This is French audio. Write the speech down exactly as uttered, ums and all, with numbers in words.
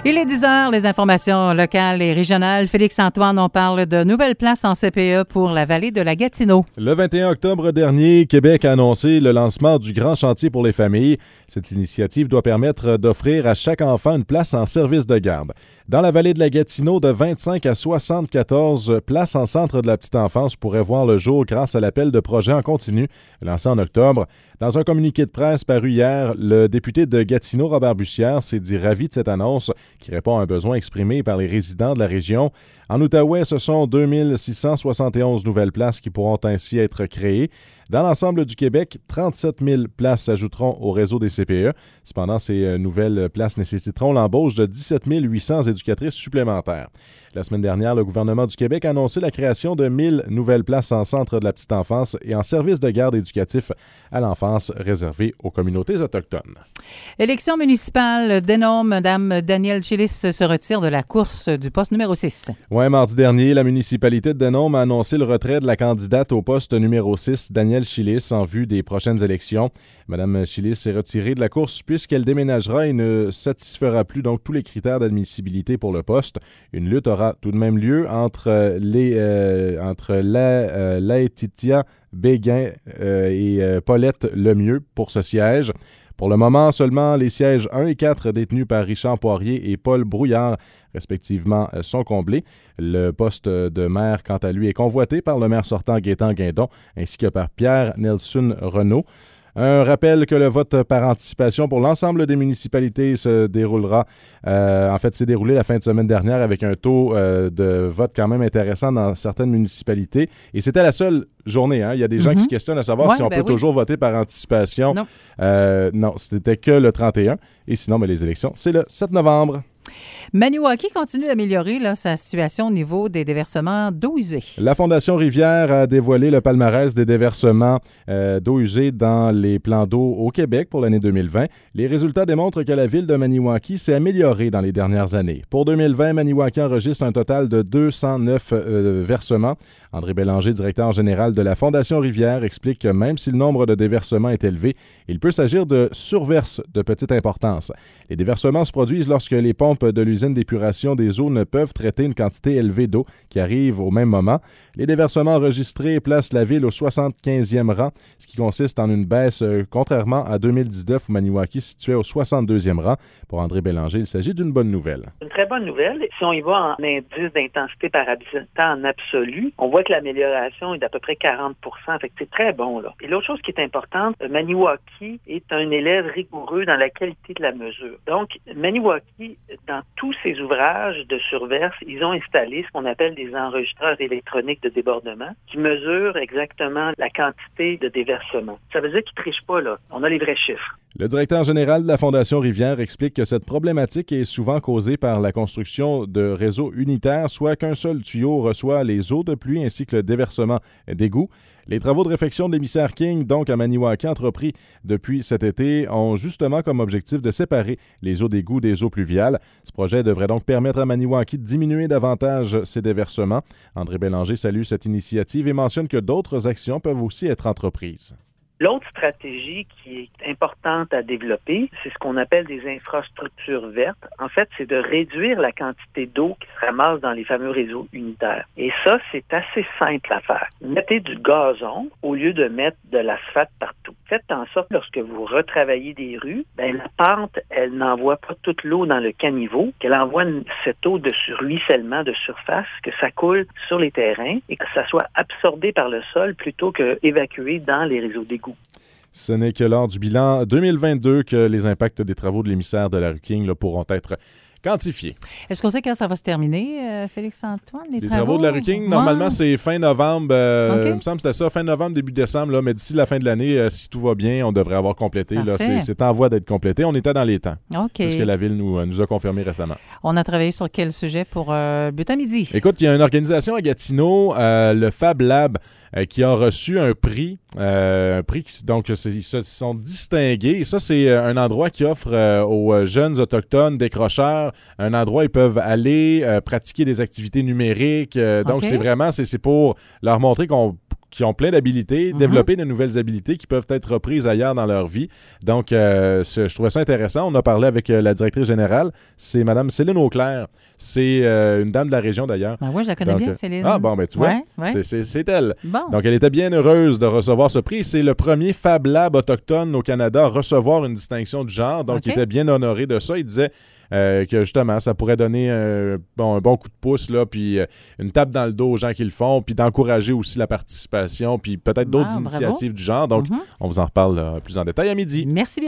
Il est dix heures, les informations locales et régionales. Félix-Antoine, on parle de nouvelles places en C P E pour la vallée de la Gatineau. Le vingt et un octobre dernier, Québec a annoncé le lancement du Grand Chantier pour les familles. Cette initiative doit permettre d'offrir à chaque enfant une place en service de garde. Dans la vallée de la Gatineau, de vingt-cinq à soixante-quatorze places en centre de la petite enfance pourraient voir le jour grâce à l'appel de projet en continu lancé en octobre. Dans un communiqué de presse paru hier, le député de Gatineau, Robert Bussière, s'est dit ravi de cette annonce qui répond à un besoin exprimé par les résidents de la région. En Outaouais, ce sont deux mille six cent soixante et onze nouvelles places qui pourront ainsi être créées. Dans l'ensemble du Québec, trente-sept mille places s'ajouteront au réseau des C P E. Cependant, ces nouvelles places nécessiteront l'embauche de dix-sept mille huit cents éducatrices supplémentaires. La semaine dernière, le gouvernement du Québec a annoncé la création de mille nouvelles places en centre de la petite enfance et en service de garde éducatif à l'enfance réservé aux communautés autochtones. Élection municipale, Denom, Mme Danielle Chilis se retire de la course du poste numéro six. Oui, mardi dernier, la municipalité de Denom a annoncé le retrait de la candidate au poste numéro six, Danielle Chilis, en vue des prochaines élections. Mme Chilis s'est retirée de la course puisqu'elle déménagera et ne satisfera plus donc tous les critères d'admissibilité pour le poste. Une lutte aura tout de même lieu entre les euh, entre la, euh, Laetitia Béguin euh, et euh, Paulette Lemieux pour ce siège. Pour le moment, seulement les sièges un et quatre détenus par Richard Poirier et Paul Brouillard, respectivement, sont comblés. Le poste de maire, quant à lui, est convoité par le maire sortant Gaétan Guindon ainsi que par Pierre Nelson Renaud. Un rappel que le vote par anticipation pour l'ensemble des municipalités se déroulera, euh, en fait, s'est déroulé la fin de semaine dernière avec un taux euh, de vote quand même intéressant dans certaines municipalités. Et c'était la seule journée. Hein. Il y a des gens mm-hmm. qui se questionnent à savoir ouais, si on ben peut oui. toujours voter par anticipation. Non, euh, non c'était que le trente et un. Et sinon, ben, les élections, c'est le sept novembre. Maniwaki continue d'améliorer là, sa situation au niveau des déversements d'eau usée. La Fondation Rivière a dévoilé le palmarès des déversements euh, d'eau usée dans les plans d'eau au Québec pour l'année deux mille vingt. Les résultats démontrent que la ville de Maniwaki s'est améliorée dans les dernières années. Pour deux mille vingt, Maniwaki enregistre un total de deux cent neuf euh, versements. André Bélanger, directeur général de la Fondation Rivière, explique que même si le nombre de déversements est élevé, il peut s'agir de surverses de petite importance. Les déversements se produisent lorsque les pompes de l'usine d'épuration des eaux ne peuvent traiter une quantité élevée d'eau qui arrive au même moment. Les déversements enregistrés placent la ville au soixante-quinzième rang, ce qui consiste en une baisse euh, contrairement à deux mille dix-neuf où Maniwaki se situait au soixante-deuxième rang. Pour André Bélanger, il s'agit d'une bonne nouvelle. Une très bonne nouvelle. Si on y va en indice d'intensité par habitant en absolu, on voit que l'amélioration est d'à peu près quarante pour cent. Fait que c'est très bon, là. Et l'autre chose qui est importante, Maniwaki est un élève rigoureux dans la qualité de la mesure. Donc, Maniwaki, dans tous ses ouvrages de surverse, ils ont installé ce qu'on appelle des enregistreurs électroniques de débordement qui mesurent exactement la quantité de déversement. Ça veut dire qu'ils ne trichent pas, là. On a les vrais chiffres. Le directeur général de la Fondation Rivière explique que cette problématique est souvent causée par la construction de réseaux unitaires, soit qu'un seul tuyau reçoit les eaux de pluie ainsi que le déversement d'égouts. Les travaux de réfection de l'émissaire King, donc à Maniwaki, entrepris depuis cet été, ont justement comme objectif de séparer les eaux d'égout des eaux pluviales. Ce projet devrait donc permettre à Maniwaki de diminuer davantage ses déversements. André Bélanger salue cette initiative et mentionne que d'autres actions peuvent aussi être entreprises. L'autre stratégie qui est importante à développer, c'est ce qu'on appelle des infrastructures vertes. En fait, c'est de réduire la quantité d'eau qui se ramasse dans les fameux réseaux unitaires. Et ça, c'est assez simple à faire. Mettez du gazon au lieu de mettre de l'asphalte partout. Faites en sorte, lorsque vous retravaillez des rues, ben, la pente, elle n'envoie pas toute l'eau dans le caniveau, qu'elle envoie cette eau de ruissellement de surface, que ça coule sur les terrains et que ça soit absorbé par le sol plutôt qu'évacué dans les réseaux d'égouts. Ce n'est que lors du bilan deux mille vingt-deux que les impacts des travaux de l'émissaire de la rue King là, pourront être quantifiés. Est-ce qu'on sait quand ça va se terminer, euh, Félix-Antoine, les, les travaux? travaux de la rue King, normalement, ouais. c'est fin novembre. Euh, okay. Il me semble que c'était ça, fin novembre, début décembre. Là, mais d'ici la fin de l'année, euh, si tout va bien, on devrait avoir complété. Là, c'est, c'est en voie d'être complété. On était dans les temps. Okay. C'est ce que la Ville nous, nous a confirmé récemment. On a travaillé sur quel sujet pour euh, Bulletin Midi? Écoute, il y a une organisation à Gatineau, euh, le Fab Lab, euh, qui a reçu un prix. Euh, un prix qui, donc, c'est, ils se sont distingués. Et ça, c'est un endroit qui offre euh, aux jeunes autochtones décrocheurs un endroit où ils peuvent aller euh, pratiquer des activités numériques. Euh, donc, okay. c'est vraiment, c'est, c'est pour leur montrer qu'on qui ont plein d'habilités, mm-hmm. développer de nouvelles habilités qui peuvent être reprises ailleurs dans leur vie. Donc, euh, je trouvais ça intéressant. On a parlé avec euh, la directrice générale. C'est Mme Céline Auclair. C'est euh, une dame de la région, d'ailleurs. Ben oui, je la connais Donc, bien, Céline. Ah, bon, ben tu vois, ouais, ouais. C'est, c'est, c'est elle. Bon. Donc, elle était bien heureuse de recevoir ce prix. C'est le premier Fab Lab autochtone au Canada à recevoir une distinction du genre. Donc, okay. il était bien honoré de ça. Il disait euh, que, justement, ça pourrait donner euh, bon, un bon coup de pouce, là, puis euh, une tape dans le dos aux gens qui le font, puis d'encourager aussi la participation, puis peut-être d'autres ah, initiatives bravo. Du genre. Donc, mm-hmm. on vous en reparle là, plus en détail à midi. Merci bien.